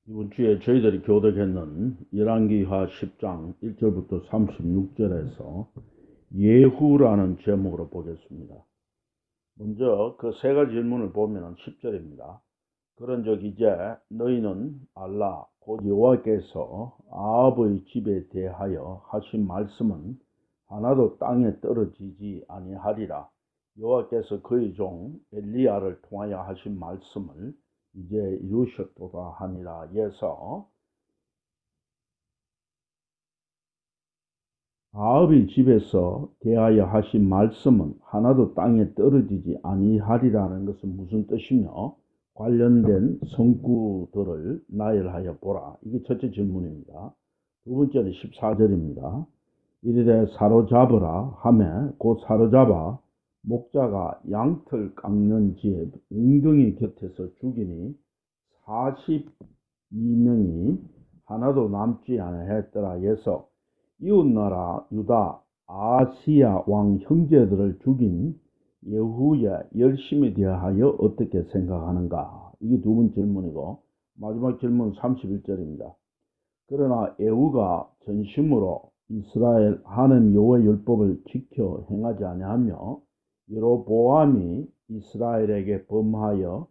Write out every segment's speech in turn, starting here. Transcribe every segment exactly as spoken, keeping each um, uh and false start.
이번 주에 저희들이 교독했는 열왕기하 십 장 일 절부터 삼십육 절에서 예후라는 제목으로 보겠습니다. 먼저 그 세 가지 질문을 보면 십 절입니다. 그런즉 이제 너희는 알라 곧 여호와께서 아합의 집에 대하여 하신 말씀은 하나도 땅에 떨어지지 아니하리라. 여호와께서 그의 종 엘리야를 통하여 하신 말씀을 이제 이루셨도다 하니라. 예서 아합의 집에서 대하여 하신 말씀은 하나도 땅에 떨어지지 아니하리라는 것은 무슨 뜻이며 관련된 성구들을 나열하여 보라. 이게 첫째 질문입니다. 두 번째는 십사 절입니다. 이르되 사로잡으라 하매 곧 사로잡아 목자가 양털 깎는 지에 웅덩이 곁에서 죽이니 사십이 명이 하나도 남지 아니하였더라. 해서 이웃나라 유다 아시야 왕 형제들을 죽인 예후의 열심에 대하여 어떻게 생각하는가? 이게 두 번째 질문이고, 마지막 질문 삼십일 절입니다. 그러나 예후가 전심으로 이스라엘 하나님 여호와의 율법을 지켜 행하지 아니하며 여로보암이 이스라엘에게 범하여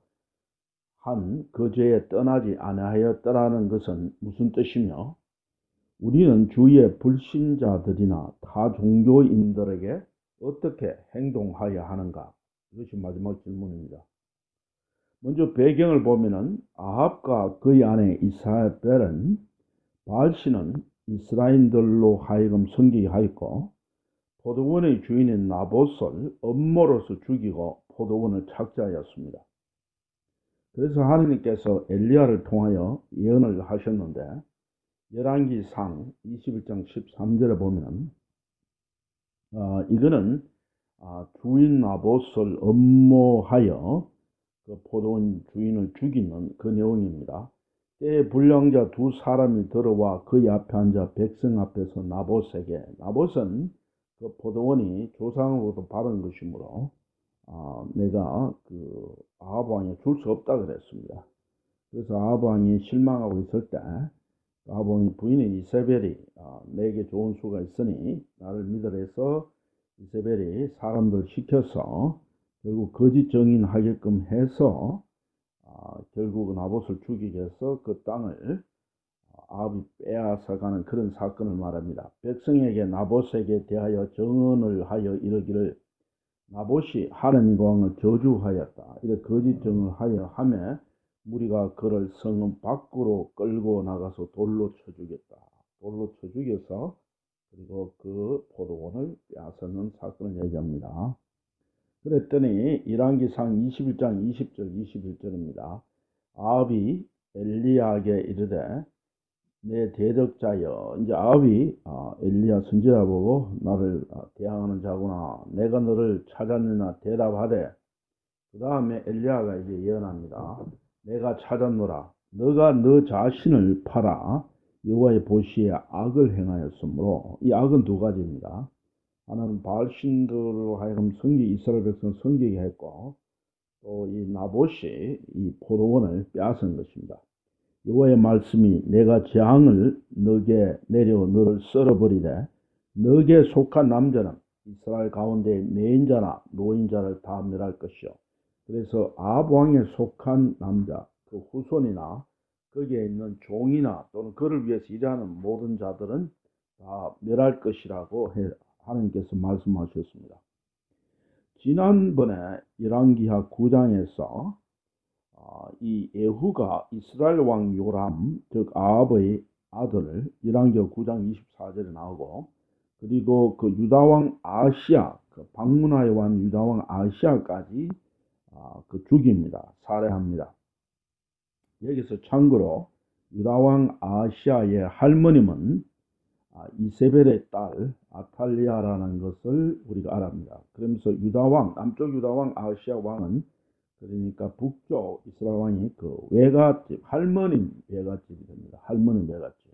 한 그 죄에 떠나지 아니하였더라는 것은 무슨 뜻이며, 우리는 주위의 불신자들이나 타 종교인들에게 어떻게 행동하여야 하는가? 이것이 마지막 질문입니다. 먼저 배경을 보면은 아합과 그의 아내 이사벨은 바알신은 이스라엘인들로 하여금 섬기게 하였고, 포도원의 주인인 나봇을 음모로서 죽이고 포도원을 착취하였습니다. 그래서 하느님께서 엘리야를 통하여 예언을 하셨는데, 열왕기상 이십일 장 십삼 절에 보면 어, 이거는 어, 주인 나봇을 음모하여 그 포도원 주인을 죽이는 그 내용입니다. 때에 불량자 두 사람이 들어와 그의 앞에 앉아 백성 앞에서 나봇에게, 나봇은 그 포도원이 조상으로부터 받은 것이므로 어, 내가 그 아합 왕에 줄 수 없다 그랬습니다. 그래서 아합 왕이 실망하고 있을 때 아합 왕의 부인인 이세벨이 어, 내게 좋은 수가 있으니 나를 믿으라 해서 이세벨이 사람들 시켜서 결국 거짓 증인하게끔 해서 어, 결국 나봇을 죽이게 해서 그 땅을 아합이 빼앗아가는 그런 사건을 말합니다. 백성에게 나봇에게 대하여 증언을 하여 이르기를 나봇이 하나님과 왕을 저주하였다. 이렇게 거짓 증언을 하여 하며 무리가 그를 성읍 밖으로 끌고 나가서 돌로 쳐 죽였다. 돌로 쳐 죽여서 그리고 그 포도원을 빼앗는 사건을 얘기합니다. 그랬더니 열왕기상 이십일 장 이십 절 이십일 절입니다. 아합이 엘리야에게 이르되 내 대적자여, 이제 아합이 엘리야 선지자 보고 나를 대항하는 자구나, 내가 너를 찾았느냐 대답하되, 그 다음에 엘리야가 이제 예언합니다. 내가 찾았노라. 너가 너 자신을 팔아 여호와의 보시에 악을 행하였으므로, 이 악은 두 가지입니다. 하나는 바알신들로 하여금 섬기 이스라엘 백성 섬기게 했고, 또 이 나봇이 이 포도원을 빼앗은 것입니다. 여호와의 말씀이 내가 재앙을 너게 내려 너를 썰어버리되 너게 속한 남자는 이스라엘 가운데 매인자나 노인자를 다 멸할 것이요. 그래서 아합 왕에 속한 남자, 그 후손이나 거기에 있는 종이나 또는 그를 위해서 일하는 모든 자들은 다 멸할 것이라고 하나님께서 말씀하셨습니다. 지난번에 열왕기하 구 장에서 이 예후가 이스라엘 왕 요람, 즉 아합의 아들, 열왕기하 구 장 이십사 절에 나오고, 그리고 그 유다 왕 아시야, 그 방문하여 왕 유다 왕 아시야까지 그 죽입니다. 살해합니다. 여기서 참고로 유다 왕 아시야의 할머님은 이세벨의 딸 아탈리아라는 것을 우리가 알아합니다. 그러면서 유다 왕, 남쪽 유다 왕 아시야 왕은, 그러니까 북쪽 이스라엘 왕이 그 외갓집, 할머니 외갓집이 됩니다. 할머니 외갓집.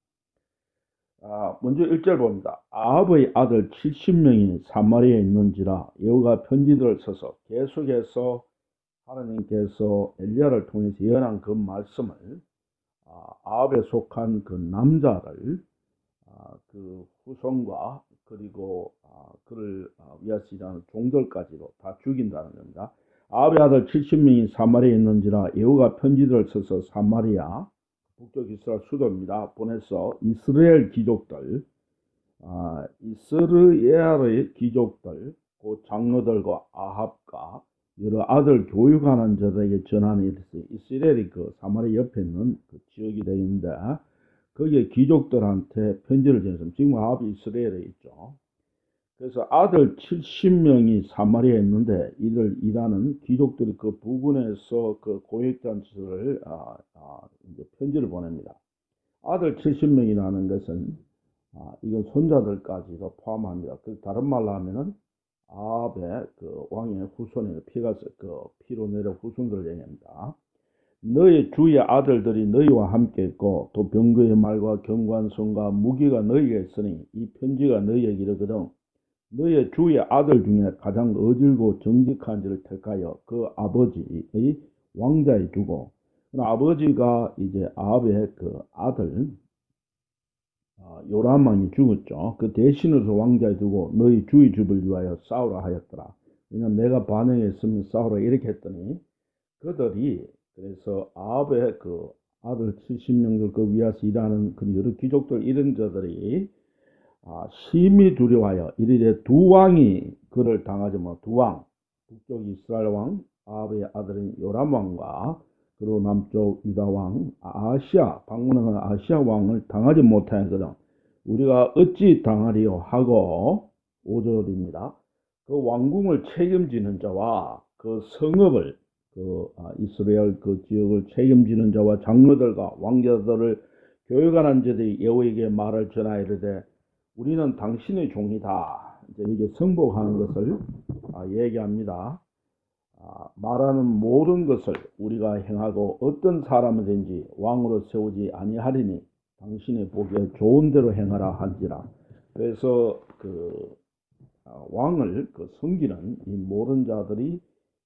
아, 먼저 일 절 봅니다. 아합의 아들 칠십 명이 사마리아에 있는지라 예후가 편지들을 써서 계속해서 하나님께서 엘리야를 통해서 예언한 그 말씀을 아, 아합에 속한 그 남자를 아, 그 후손과 그리고 아, 그를 아, 위하여 일하는 종들까지도 다 죽인다는 겁니다. 아합의 아들 칠십 명이 사마리아에 있는지라 여호와가 편지를 써서 사마리아 북쪽 이스라엘 수도입니다. 보내서 이스라엘 귀족들, 아, 이스라엘의 귀족들, 그 장로들과 아합과 여러 아들 교육하는 자들에게 전하는 일이 이스라엘이 그 사마리아 옆에 있는 그 지역이 되는데 거기에 귀족들한테 편지를 전했습니다. 지금 아합이 이스라엘에 있죠. 그래서 아들 칠십 명이 사마리아에 있는데 이들 일하는 귀족들이 그 부근에서 그 고액잔치를 아, 아, 이제 편지를 보냅니다. 아들 칠십 명이라는 것은 아, 이건 손자들까지도 포함합니다. 그 다른 말로 하면은 아합의 그 왕의 후손의 피가 그 피로 내려 후손들을 얘기합니다. 너의 주의 아들들이 너희와 함께 있고 또 병거의 말과 경관성과 무기가 너희에게 있으니 이 편지가 너희에게 이르거든 너의 주의 아들 중에 가장 어질고 정직한 자를 택하여 그 아버지의 왕자에 두고 아버지가 이제 아합의 그 아들 요람 왕이 죽었죠. 그 대신으로 왕자에 두고 너희 주의 집을 위하여 싸우라 하였더라. 왜냐하면 내가 반영했으면 싸우라 이렇게 했더니 그들이 그래서 아합의 그 아들 칠십 명들 그 위에서 일하는 그 여러 귀족들 이런 자들이 아, 심히 두려워하여 이르되 두 왕이 그를 당하지 못, 두 왕, 북쪽 이스라엘 왕 아합의 아들인 요람 왕과 그리고 남쪽 유다 왕 아시아 방문하는 아시아 왕을 당하지 못하였거든. 우리가 어찌 당하리요 하고 오 절입니다. 그 왕궁을 책임지는 자와 그 성읍을 그 아, 이스라엘 그 지역을 책임지는 자와 장로들과 왕자들을 교육하는 자들이 여호와에게 말을 전하이르되 우리는 당신의 종이다. 이제 이게 성복하는 것을 아, 얘기합니다. 아, 말하는 모든 것을 우리가 행하고 어떤 사람이든지 왕으로 세우지 아니하리니 당신의 보기에 좋은 대로 행하라 한지라. 그래서 그 아, 왕을 그 섬기는 이 모든 자들이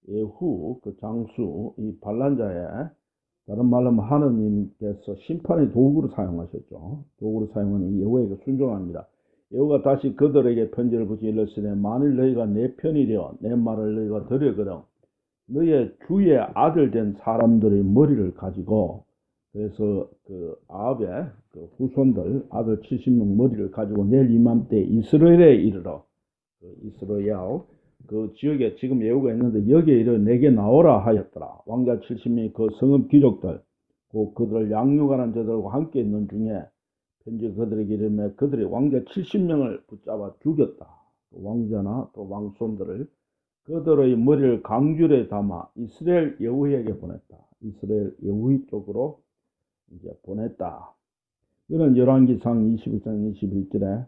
예후 그 장수 이 반란자의 다른 말로 하면 하느님께서 심판의 도구로 사용하셨죠. 도구로 사용하는 이 여호와에게 순종합니다. 여호와가 다시 그들에게 편지를 붙여 일렀으되 만일 너희가 내 편이 되어 내 말을 너희가 들으거든 너희의 주의 아들 된 사람들의 머리를 가지고 그래서 그 아합의 그 후손들 아들 칠십 명 머리를 가지고 내일 이맘때 이스라엘에 이르러 그 이스라엘 그 지역에 지금 예후가 있는데 여기에 이르러 내게 나오라 하였더라. 왕자 칠십 명이 그 성읍 귀족들 그 그들을 양육하는 자들과 함께 있는 중에 편지 그들에게 이르매 그들이 왕자 칠십 명을 붙잡아 죽였다. 왕자나 또 왕손들을 그들의 머리를 강줄에 담아 이스라엘 여호에게 보냈다. 이스라엘 여호 쪽으로 이제 보냈다. 이런 열왕기상 이십일 장 이십일 절에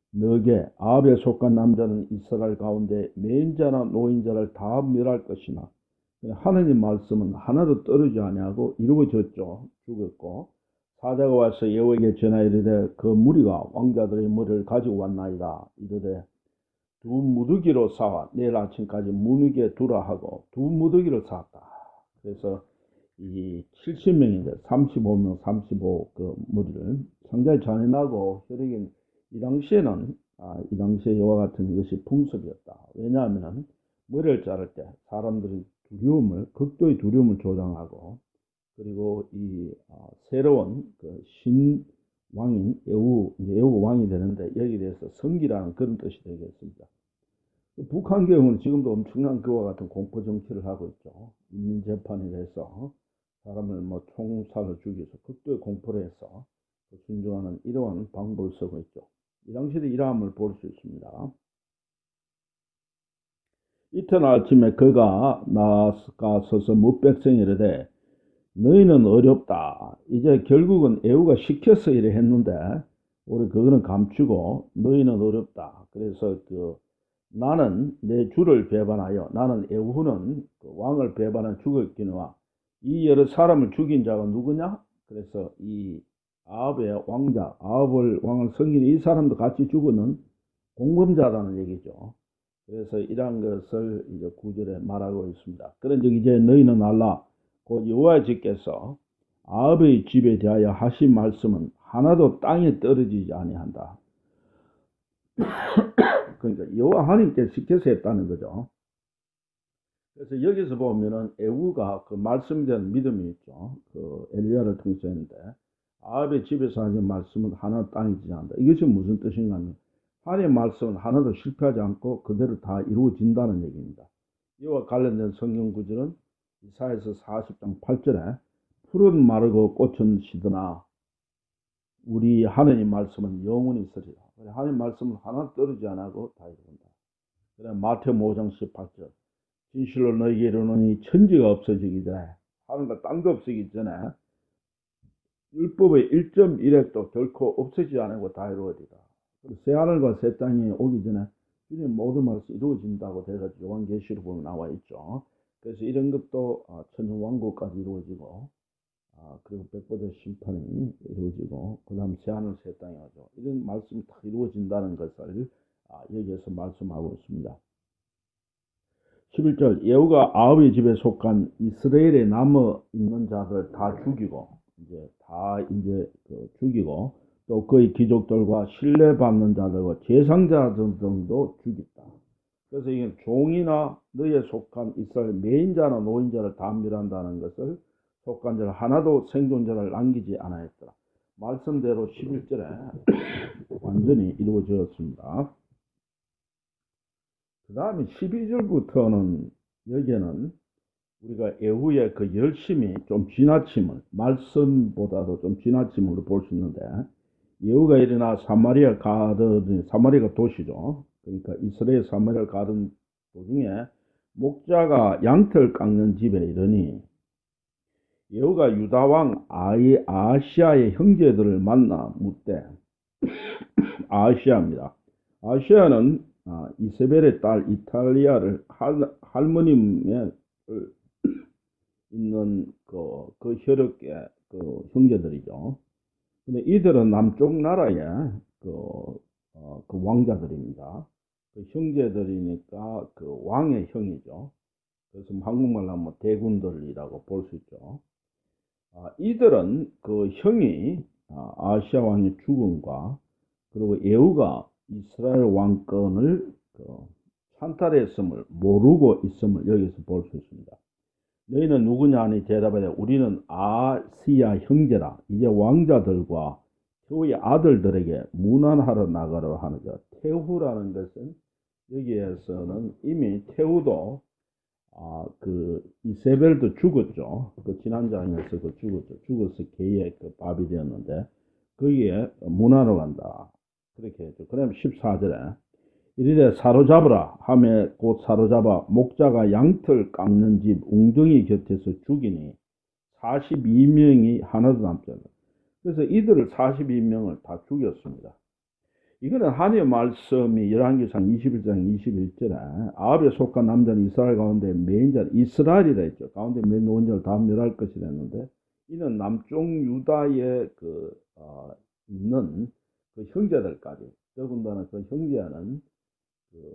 너게 아합에 속한 남자는 이스라엘 가운데 매인자나 노인자를 다 멸할 것이나 하느님 말씀은 하나도 떨어지지 아니하고 이루어졌죠. 죽었고 사자가 와서 여호에게 전하이르되 그 무리가 왕자들의 머리를 가지고 왔나이다. 이르되 두 무더기로 쌓아 내일 아침까지 문위에 두라 하고 두 무더기를 쌓았다. 그래서 이 칠십 명인데 삼십오 명 삼십오 그 머리를 상당히 잔인하고 혈액인 이 당시에는 아, 이 당시에 이와 같은 것이 풍습이었다. 왜냐하면 머리를 자를 때 사람들이 두려움을 극도의 두려움을 조장하고 그리고 이 어, 새로운 그 신왕인 예후 예후 왕이 되는데 여기에 대해서 성기라는 그런 뜻이 되겠습니다. 북한 경우는 지금도 엄청난 그와 같은 공포 정치를 하고 있죠. 인민 재판에 대해서 사람을 뭐 총살을 죽여서 극도의 공포를 해서 순종하는 이러한 방법을 쓰고 있죠. 이 당시에도 이러함을 볼 수 있습니다. 이튿날 아침에 그가 나가서서 뭇백성이 이르되 너희는 어렵다. 이제 결국은 예후가 시켜서 이래 했는데 우리 그거는 감추고 너희는 어렵다. 그래서 그 나는 내 주를 배반하여 나는 예후는 그 왕을 배반한 죽었기니와 이 여러 사람을 죽인 자가 누구냐? 그래서 이 아합의 왕자, 아합을 왕을 섬기는 이 사람도 같이 죽었는 공범자라는 얘기죠. 그래서 이러한 것을 이제 구절에 말하고 있습니다. 그런즉 이제 너희는 알라 곧 여호와의 주께서 아합의 집에 대하여 하신 말씀은 하나도 땅에 떨어지지 아니한다. 그러니까 여호와 하나님께 시켜서 했다는 거죠. 그래서 여기서 보면은 에후가 그 말씀에 대한 믿음이 있죠. 그 엘리야를 통해서 했는데 아합의 집에서 하신 말씀은 하나 땅에 지지 않는다. 이것이 무슨 뜻인가 하면 하나님의 말씀은 하나도 실패하지 않고 그대로 다 이루어진다는 얘기입니다. 이와 관련된 성경 구절은 이사야서 사십 장 팔 절에 풀은 마르고 꽃은 시드나 우리 하나님 말씀은 영원히 있으리라. 하나님 말씀은 하나 떨어지지 않고 다 이룬다. 그래 마태복음 오 장 십팔 절 진실로 너희에게 이르노니 천지가 없어지기 전에 하늘과 땅도 없어지기 전에 율법의 일 점 일 획도 결코 없어지지 않고 다 이루어지다. 새하늘과 새 땅이 오기 전에 주님 모든 말씀이 이루어진다고 돼가지고 요한계시록 보면 나와 있죠. 그래서 이런 것도 천년왕국까지 이루어지고 그리고 백보자 심판이 이루어지고 그 다음 새하늘 새 땅이 오죠. 이런 말씀이 다 이루어진다는 것을 여기에서 말씀하고 있습니다. 십일 절 예후가 아합의 집에 속한 이스라엘에 남아 있는 자들 다 죽이고 이제 다 이제 그 죽이고 또 그의 귀족들과 신뢰받는 자들과 제상자들도 죽였다. 그래서 이게 종이나 너희에 속한 이스라엘 매인자나 노인자를 다 멸한다는 것을 속한 자를 하나도 생존자를 남기지 않았더라. 말씀대로 십일 절에 완전히 이루어졌습니다. 그 다음에 십이 절부터는 여기에는 우리가 에후의 그 열심이 좀 지나침을 말씀보다도 좀 지나침으로 볼 수 있는데 예후가 일어나 사마리아 가던 사마리아가 도시죠. 그러니까 이스라엘 사마리아를 가던 도중에 목자가 양털 깎는 집에 이르니 예후가 유다왕 아이 아하시아의 형제들을 만나 묻되 아하시아입니다. 아하시아는 아, 이세벨의 딸 이탈리아를 할, 할머님의 있는 그, 그 혈육의 그 형제들이죠. 근데 이들은 남쪽 나라의 그, 어, 그 왕자들입니다. 그 형제들이니까 그 왕의 형이죠. 그래서 한국말로 하면 대군들이라고 볼 수 있죠. 아, 이들은 그 형이 아, 아시아 왕의 죽음과 그리고 예후가 이스라엘 왕권을 그 찬탈했음을 모르고 있음을 여기서 볼 수 있습니다. 너희는 누구냐 하니 대답하되 우리는 아시아 형제라. 이제 왕자들과 그의 아들들에게 문안하러 나가려 하는자. 태후라는 것은 여기에서는 이미 태후도 아, 그 이세벨도 죽었죠. 그 지난 장에서 그 죽었죠. 죽어서 개의 그 밥이 되었는데 거기에 문안하러 간다. 그렇게 했죠. 그다음 십사 절에 이르되 사로잡으라 하매 곧 사로잡아 목자가 양털 깎는 집 웅덩이 곁에서 죽이니 사십이 명이 하나도 남지 않았다. 그래서 이들을 사십이 명을 다 죽였습니다. 이거는 하나님의 말씀이 열왕기상 이십일 장 이십일 절에 아합에 속한 남자는 이스라엘 가운데 매인자 이스라엘이라 했죠. 가운데 맨 노인자를 다 멸할 것이라 했는데 이는 남쪽 유다에 그 어, 있는 그 형제들까지 더군다나 그 형제는 그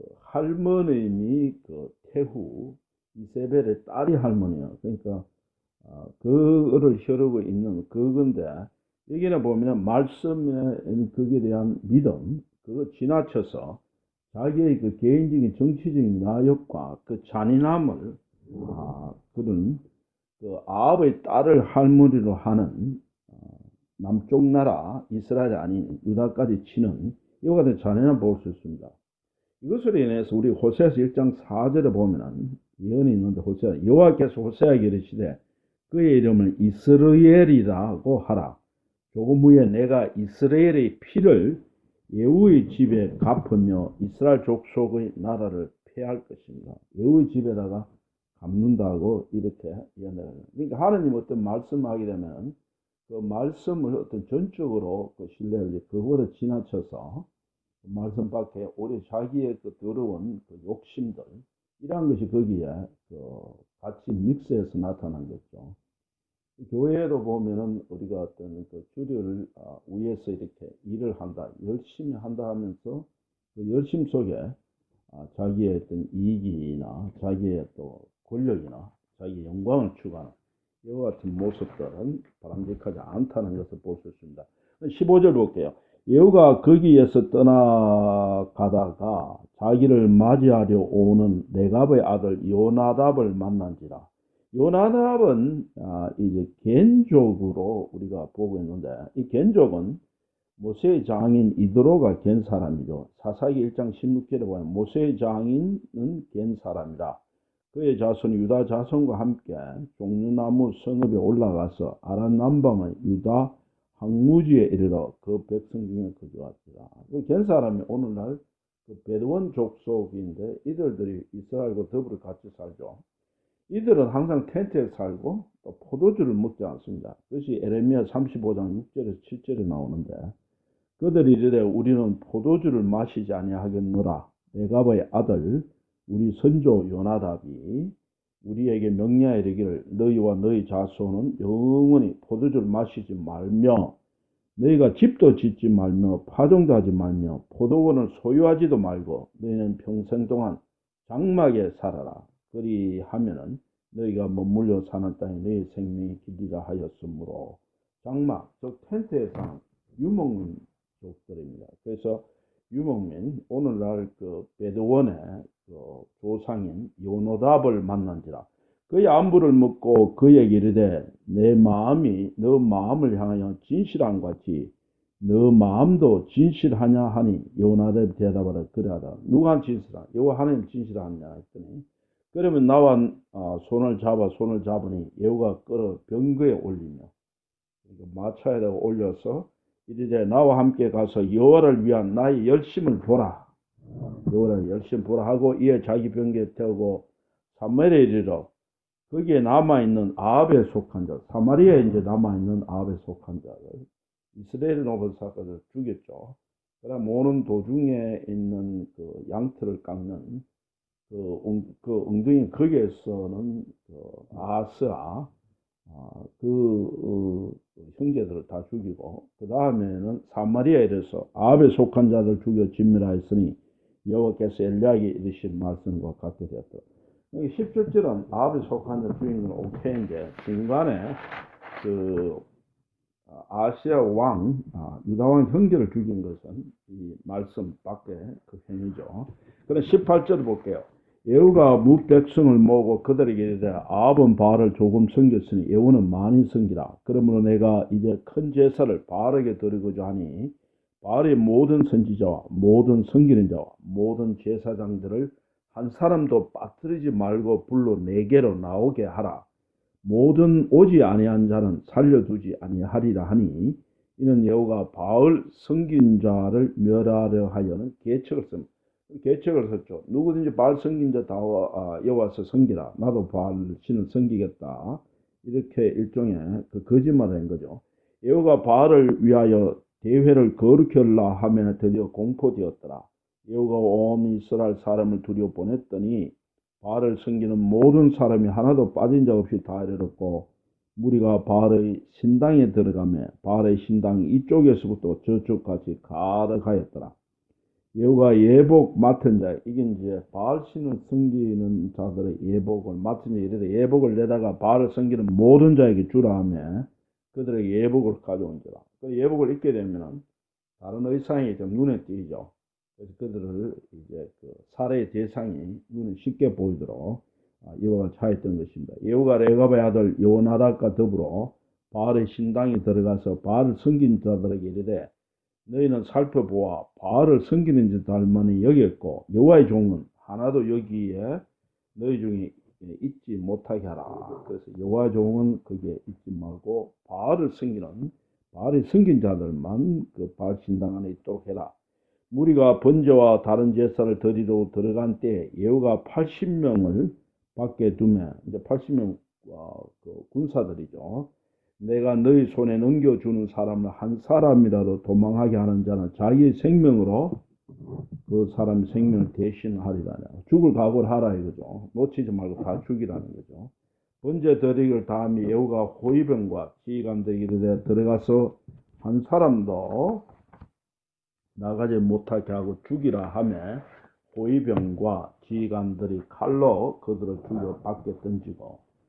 할머님이 그 태후 이세벨의 딸이 할머니예요. 그러니까 어, 그를 혈육고 있는 그건데 여기는 보면 말씀에 그에 대한 믿음 그거 지나쳐서 자기의 그 개인적인 정치적인 나욕과 그 잔인함을 아, 그런 그 아합의 딸을 할머니로 하는 어, 남쪽 나라 이스라엘이 아닌 유다까지 치는 이와 같은 잔인함을 볼 수 있습니다. 이것으로 인해서 우리 호세아서 일 장 사 절에 보면은 예언이 있는데 호세아 여호와께서 호세아에게 이르시되 그의 이름을 이스라엘이라고 하라. 조금 후에 내가 이스라엘의 피를 예후의 집에 갚으며 이스라엘 족속의 나라를 폐할 것입니다. 예후의 집에다가 갚는다고 이렇게 예언해요. 그러니까 하나님 어떤 말씀하게 되면 그 말씀을 어떤 전적으로 그 신뢰를 그보다 지나쳐서 말씀 밖에 오히려 자기의 그 더러운 그 욕심들 이런 것이 거기에 그 같이 믹스해서 나타난 거죠. 교회로 보면은 우리가 어떤 그 주류를 위해서 이렇게 일을 한다, 열심히 한다 하면서 그 열심 속에 자기의 어떤 이익이나 자기의 또 권력이나 자기의 영광을 추구하는 이와 같은 모습들은 바람직하지 않다는 것을 볼 수 있습니다. 십오 절 볼게요. 여호가 거기에서 떠나가다가 자기를 맞이하려 오는 레갑의 아들 요나답을 만난지라. 요나답은 아, 이제 겐족으로 우리가 보고 있는데, 이 겐족은 모세의 장인 이드로가 겐 사람이죠. 사사기 일 장 십육 절에 보면 모세의 장인은 겐 사람이라. 그의 자손 유다 자손과 함께 종려나무 성읍에 올라가서 아란 남방의 유다 항무지에 이르러 그 백성 중에 거주하시라. 그 겐 사람이 오늘날 그 베드원 족속인데, 이들들이 이스라엘과 더불어 같이 살죠. 이들은 항상 텐트에 살고 또 포도주를 먹지 않습니다. 그것이 에레미야 삼십오 장 육 절에서 칠 절에 나오는데, 그들이 이르되 우리는 포도주를 마시지 아니하겠노라. 레갑의 아들 우리 선조 요나답이 우리에게 명령하여 이르기를 너희와 너희 자손은 영원히 포도주를 마시지 말며 너희가 집도 짓지 말며 파종도 하지 말며 포도원을 소유하지도 말고 너희는 평생 동안 장막에 살아라. 그리하면은 너희가 머물러 사는 땅에 너희 생명이 길리라 하였으므로, 장막, 즉 텐트에 사는 유목민족들입니다. 그래서 유목민, 오늘날 그 베드원의 그 조상인 요나답을 만난지라. 그의 안부를 묻고 그에게 이르되 내 마음이 너 마음을 향하여 진실한 같이 너 마음도 진실하냐 하니, 요나답이 대답하라 그래하라. 누가 진실하냐? 여호와 하나님 진실하냐 했더니, 그러면 나와 손을 잡아 손을 잡으니 여호가 끌어 병거에 올리며, 마차에다가 올려서 이르되 나와 함께 가서 여호와를 위한 나의 열심을 보라. 여호와를 열심 보라 하고 이에 자기 병거에 태우고 사마리아에 이르러 거기에 남아있는 아합에 속한 자, 사마리아에 이제 남아있는 아합에 속한 자를, 이스라엘 노벨사까지 죽였죠. 그다음 오는 도중에 있는 그 양털을 깎는 그, 엉, 그 엉덩이 거기에서는 그 아스아 아, 그 어, 형제들을 다 죽이고, 그 다음에는 사마리아에 이르러서 아합에 속한 자들 죽여 진멸하였으니 여호와께서 엘리야에게 이르신 말씀과 같게 되었다. 십칠 절은 아합에 속한 자 죽인 건 오케이인데, 중간에 그 아시아 왕, 아, 유다 왕 형제를 죽인 것은 이 말씀 밖에 그 행위죠. 그럼 십팔 절 볼게요. 여호가 무 백성을 모으고 그들에게 이르되 아합은 바알을 조금 섬겼으니 여호와는 많이 섬기라. 그러므로 내가 이제 큰 제사를 바알에게 드리고자 하니 바알의 모든 선지자와 모든 섬기는 자와 모든 제사장들을 한 사람도 빠뜨리지 말고 불러 내게로 나오게 하라. 모든 오지 아니한 자는 살려두지 아니하리라 하니, 이는 여호가 바알 섬긴 자를 멸하려 하여는 계책을 씁니다. 계책을 썼죠. 누구든지 바알 섬긴 자 다 여호와서 섬기라. 나도 바알 신을 섬기겠다. 이렇게 일종의 그 거짓말을 한 거죠. 여호가 바알을 위하여 대회를 거룩히 하려 하면 드디어 공포되었더라. 여호가 온 이스라엘 사람을 두려워 보냈더니 바알을 섬기는 모든 사람이 하나도 빠진 자 없이 다 이르렀고, 무리가 바알의 신당에 들어가며 바알의 신당이 이쪽에서부터 저쪽까지 가득하였더라. 여호가 예복 맡은 자, 이게 이제 바알 신을 섬기는 자들의 예복을 맡은 자, 이르되 예복을 내다가 바알을 섬기는 모든 자에게 주라 하며 그들에게 예복을 가져온지라. 그 예복을 입게 되면은 다른 의상이 좀 눈에 띄죠. 그래서 그들을 이제 그 살해의 대상이 눈에 쉽게 보이도록 여호와가 차였던 것입니다. 여호가 레갑의 아들 요나답과 더불어 바알의 신당에 들어가서 바알을 섬긴 자들에게 이르되 너희는 살펴보아 바알을 섬기는 자들만이 여겼고 여호와의 종은 하나도 여기에 너희 중에 있지 못하게 하라. 그래서 여호와의 종은 거기에 있지 말고 바알을 섬기는 바알이 섬긴 자들만 그 바알 신당 안에 있도록 해라. 무리가 번제와 다른 제사를 드리러 들어간 때 여호가 팔십 명을 밖에 두며, 이제 팔십 명 어, 그 군사들이죠. 내가 너희 손에 넘겨주는 사람을 한 사람이라도 도망하게 하는 자는 자기의 생명으로 그 사람 생명을 대신하리라. 죽을 각오를 하라 이거죠. 놓치지 말고 다 죽이라는 거죠. 번제 드리기를 다음에 여호가 호위병과 지휘관들에게 이르되 들어가서 한 사람도 나가지 못하게 하고 죽이라 하며 호위병과 지휘관들이 칼로 그들을 죽여 밖에 던지고,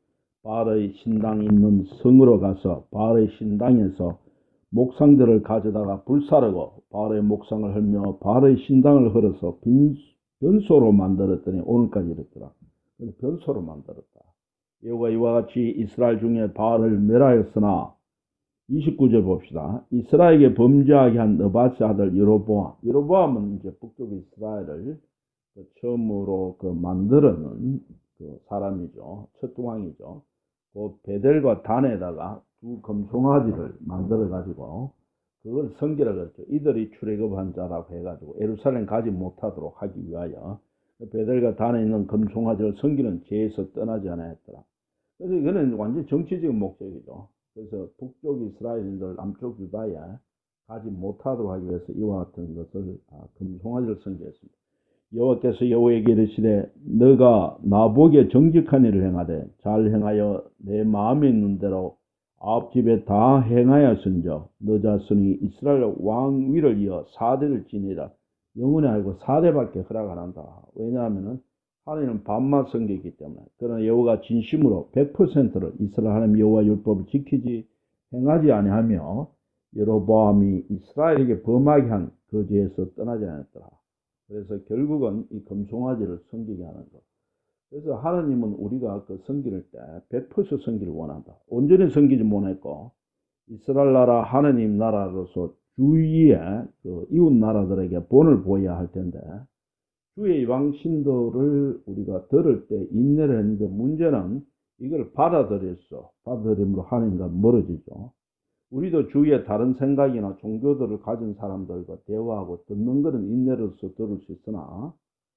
바알의 신당이 있는 성으로 가서 바알의 신당에서 목상들을 가져다가 불사르고 바알의 목상을 헐며 바알의 신당을 헐어서 빈, 변소로 만들었더니 오늘까지 이렇더라. 변소로 만들었다. 여호와가 이와 같이 이스라엘 중에 바알을 멸하였으나 이십구 절 봅시다. 이스라엘에게 범죄하게 한 느바스 아들 여로보암. 여로보암은 이제 북쪽 이스라엘을 그 처음으로 그 만들어는 그 사람이죠. 첫 왕이죠. 그 베델과 단에다가 두 금송아지를 만들어 가지고 그걸 성기라 그랬죠. 이들이 출애굽한 자라고 해가지고 예루살렘 가지 못하도록 하기 위하여 베델과 단에 있는 금송아지를 성기는 죄에서 떠나지 않아 했더라. 그래서 이거는 완전 정치적인 목적이죠. 그래서 북쪽 이스라엘인들 남쪽 유다에 가지 못하도록 하기 위해서 이와 같은 것을 금송아지를 성기했습니다. 여호와께서 여호와에게 이르시되 너가 나보기에 정직한 일을 행하되 잘 행하여 내 마음에 있는 대로 아홉 집에 다 행하였은즉 너 자손이 이스라엘 왕 위를 이어 사대를 지니라. 영원히 알고 사대밖에 허락 안 한다. 왜냐하면 하나님은 반만 성기이기 때문에. 그러나 여호와가 진심으로 백 퍼센트를 이스라엘 하나님 여호와 율법을 지키지 행하지 아니하며 여로보암이 이스라엘에게 범하게 한 그 죄에서 떠나지 않았더라. 그래서 결국은 이 금송아지를 섬기게 하는 것. 그래서 하나님은 우리가 그 섬길 때 백 퍼센트 섬기를 원한다. 온전히 섬기지 못했고 이스라엘 나라 하나님 나라로서 주위에 그 이웃 나라들에게 본을 보여야 할 텐데 주의 이방 신도를 우리가 들을 때 인내를 했는데 문제는 이걸 받아들였어. 받아들임으로 하나님과 멀어지죠. 우리도 주위에 다른 생각이나 종교들을 가진 사람들과 대화하고 듣는 것은 인내로서 들을 수 있으나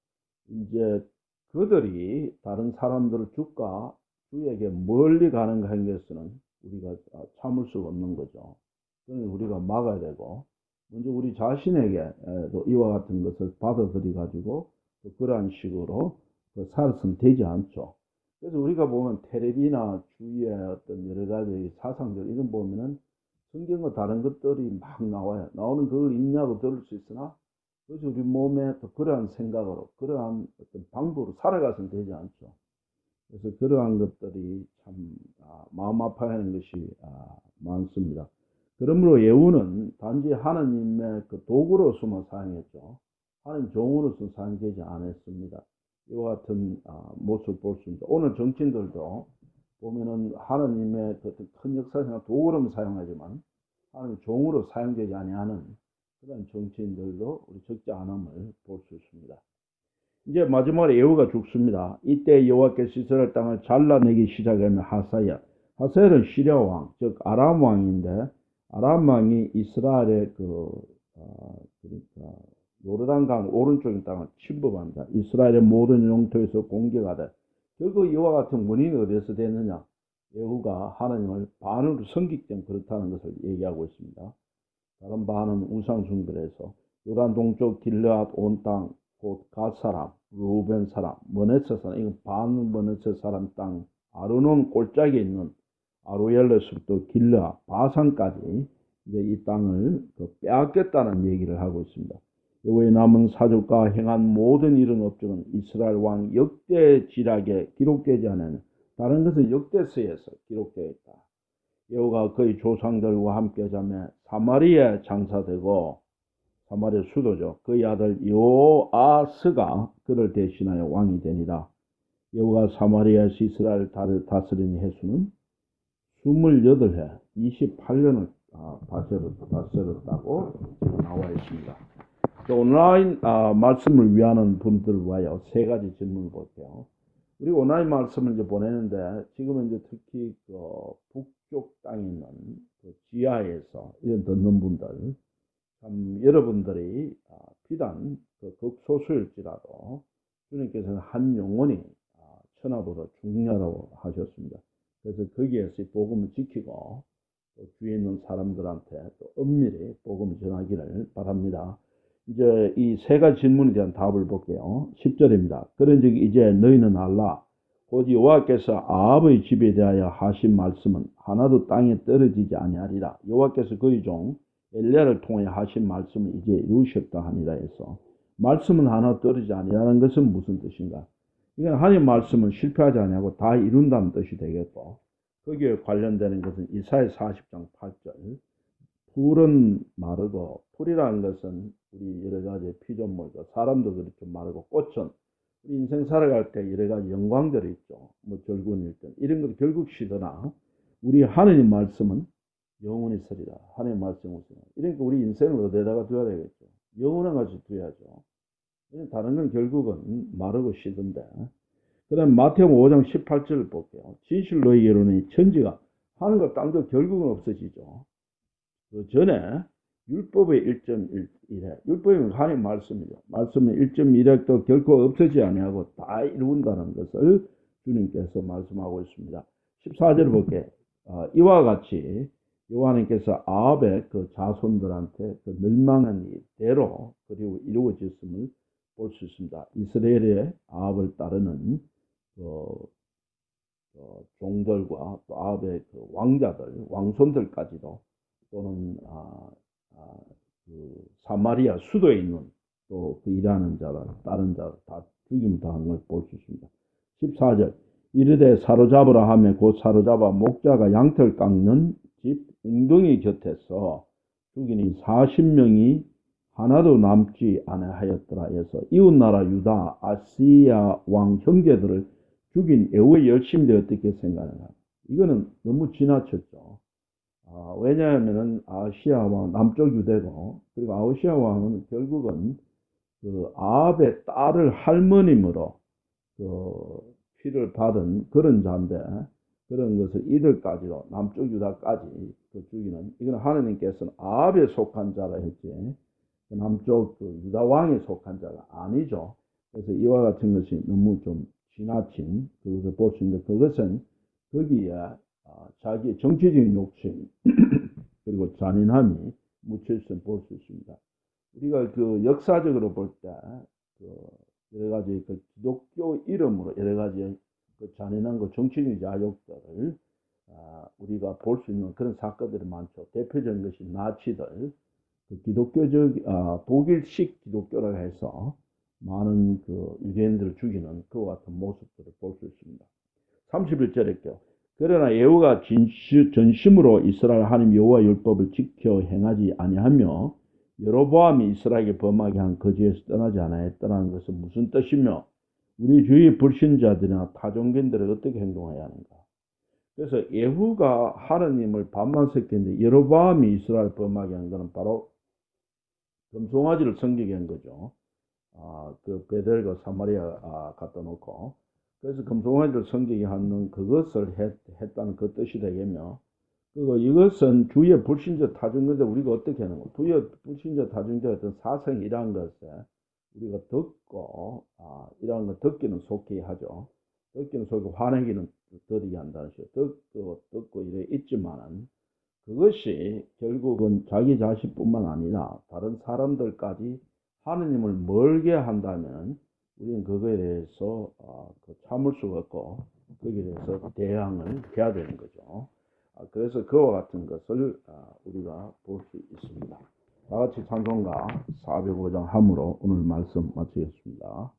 이제 그들이 다른 사람들을 주가 주에게 멀리 가는 행위에서는 우리가 참을 수가 없는 거죠. 그러니 우리가 막아야 되고 먼저 우리 자신에게도 이와 같은 것을 받아들여 가지고 그러한 식으로 살았으면 되지 않죠. 그래서 우리가 보면 텔레비나 주위에 어떤 여러 가지 사상들 이런 보면은 성경과 다른 것들이 막 나와요. 나오는 그걸 읽냐고 들을 수 있으나 그래서 우리 몸에 또 그러한 생각으로 그러한 어떤 방법으로 살아가서는 되지 않죠. 그래서 그러한 것들이 참 아, 마음 아파하는 것이 아, 많습니다. 그러므로 예후는 단지 하나님의 그 도구로서만 사용했죠. 하나님 종으로서 사용되지 않았습니다. 이와 같은 아, 모습을 볼 수 있습니다. 오늘 정치인들도 보면은 하나님의 그 큰 역사상 도구로만 사용하지만 하나님 종으로 사용되지 아니하는 그런 정치인들도 우리 적지 않음을 볼 수 있습니다. 이제 마지막으로 예후가 죽습니다. 이때 여호와께서 이스라엘 땅을 잘라내기 시작하면 하사야. 하사야는 시리아 왕, 즉 아람 왕인데 아람 왕이 이스라엘의 그 어, 그러니까 요르단강 오른쪽 땅을 침범한다. 이스라엘의 모든 영토에서 공격하다. 결국 이와 같은 원인이 어디에서 됐느냐? 예후가 하나님을 반으로 섬기기 때문에 그렇다는 것을 얘기하고 있습니다. 다른 반은 우상 숭배를 해서 요단 동쪽 길르앗 온 땅, 곧 갓 사람, 루벤 사람, 머네세 사람, 이건 반 머네세 사람 땅, 아르논 골짜기에 있는 아로엘레스부터 길르앗, 바산까지 이제 이 땅을 그 빼앗겼다는 얘기를 하고 있습니다. 여호와의 남은 사족과 행한 모든 이런 업적은 이스라엘 왕 역대지락에 기록되지 않은 다른 것은 역대서에서 기록되어 있다. 여호가 그의 조상들과 함께 자매 사마리아에 장사되고 사마리아 수도죠. 그의 아들 요아스가 그를 대신하여 왕이 되니라. 여호가 사마리아에서 이스라엘 다스린 해수는 스물여덟 해 이십팔 년을 다스렸다고 나와 있습니다. 온라인 아, 말씀을 위하는 분들을 위하여 세 가지 질문을 볼게요. 우리 온라인 말씀을 이제 보내는데 지금은 이제 특히 그 북쪽 땅에 있는 그 지하에서 이런 듣는 분들 참 여러분들이 아, 비단 그 극소수일지라도 주님께서는 한 영혼이 아, 천하보다 중요하다고 하셨습니다. 그래서 거기에서 복음을 지키고 또 주위에 있는 사람들한테 또 엄밀히 복음을 전하기를 바랍니다. 이제 이 세 가지 질문에 대한 답을 볼게요. 십 절입니다. 그런즉 이제 너희는 알라. 곧 여호와께서 아합의 집에 대하여 하신 말씀은 하나도 땅에 떨어지지 아니하리라. 여호와께서 그의 종 엘리야를 통해 하신 말씀을 이제 이루셨다 하니라 해서 말씀은 하나 떨어지지 아니하는 것은 무슨 뜻인가? 이건 하나님 말씀은 실패하지 않냐고 다 이룬다는 뜻이 되겠고, 거기에 관련되는 것은 이사야 사십 장 팔 절. 풀은 마르고, 풀이라는 것은 우리 여러 가지 피조물들, 사람도 그렇죠. 마르고, 꽃은 우리 인생 살아갈 때 여러 가지 영광들이 있죠. 뭐 결국은 일단 이런 것 결국 시더나 우리 하느님 말씀은 영원히 서리라. 하느님 말씀은 서리라. 이러니까 우리 인생을 어디에다가 두어야 되겠죠. 영원한 것이 두어야죠. 다른 건 결국은 마르고 시던데. 그 다음 마태복음 오 장 십팔 절을 볼게요. 진실 너희에게로는 천지가 하늘과 땅도 결국은 없어지죠. 그 전에 율법의 일 점 일에 율법은 하나님 말씀이죠. 말씀은 일 점 일획도 결코 없어지지 아니하고 다 이룬다는 것을 주님께서 말씀하고 있습니다. 십사 절 볼게. 어, 이와 같이 여호와님께서 아합의 그 자손들한테 그 멸망한 대로 그리고 이루어졌음을 볼 수 있습니다. 이스라엘의 아합을 따르는 그, 그 종들과 또 아합의 그 왕자들, 왕손들까지도 또는 아, 아, 그 사마리아 수도에 있는 또 그 일하는 자들, 다른 자들 다 죽임 당한 걸 볼 수 있습니다. 십사 절 이르되 사로잡으라 하며 곧 사로잡아 목자가 양털 깎는 집 웅덩이 곁에서 죽이니 사십 명이 하나도 남지 아니하였더라 해서 이웃나라 유다 아시아 왕 형제들을 죽인 예후의 열심히 어떻게 생각하나. 이거는 너무 지나쳤죠. 아, 왜냐하면은 아시아 왕 남쪽 유대고 그리고 아시아 왕은 결국은 그 아합의 딸을 할머님으로 그 피를 받은 그런 자인데 그런 것을 이들까지도 남쪽 유다까지 그 죽이는 이건 하느님께서는 아합에 속한 자라 했지 남쪽 그 유다 왕에 속한 자가 아니죠. 그래서 이와 같은 것이 너무 좀 지나친 그것을 볼 수 있는데 그것은 거기에 자기의 정치적인 욕심 그리고 잔인함이 묻혀 있음을 볼 수 있습니다. 우리가 그 역사적으로 볼 때 그 여러 가지 그 기독교 이름으로 여러 가지 그 잔인한 그 정치적인 야욕들을 아, 우리가 볼 수 있는 그런 사건들이 많죠. 대표적인 것이 나치들, 그 기독교적 아, 독일식 기독교를 해서 많은 그 유대인들을 죽이는 그와 같은 모습들을 볼 수 있습니다. 삼십일 절에요. 그러나 예후가 진시, 전심으로 이스라엘 하나님 여호와 율법을 지켜 행하지 아니하며 여로보암이 이스라엘에게 범하게 한 거지에서 떠나지 않았다는 것은 무슨 뜻이며 우리 주위 불신자들이나 타종견들은 어떻게 행동해야 하는가. 그래서 예후가 하느님을 반만시켰는데 여로보암이 이스라엘 범하게 한 것은 바로 금송아지를 섬기게 한 거죠. 아, 그 베델과 사마리아 아, 갖다 놓고 그래서 금송아지를 섬기게 하는 그것을 했, 했다는 그 뜻이 되겠며 그리고 이것은 주의 불신자 타종교들 우리가 어떻게 하는 거 주의 불신자 타종교 어떤 사성이라는 것에 우리가 듣고 아, 이런 거 듣기는 속히 하죠. 듣기는 속히 화내기는 더디게 한다는 것이죠. 듣고 듣고 이래 있지만은 그것이 결국은 자기 자신뿐만 아니라 다른 사람들까지 하느님을 멀게 한다면 우리는 그거에 대해서 어, 그 참을 수가 없고 거기에 대해서 대항을 해야 되는 거죠. 아, 그래서 그와 같은 것을 아, 우리가 볼 수 있습니다. 다 같이 찬송가 사백오 장 함으로 오늘 말씀 마치겠습니다.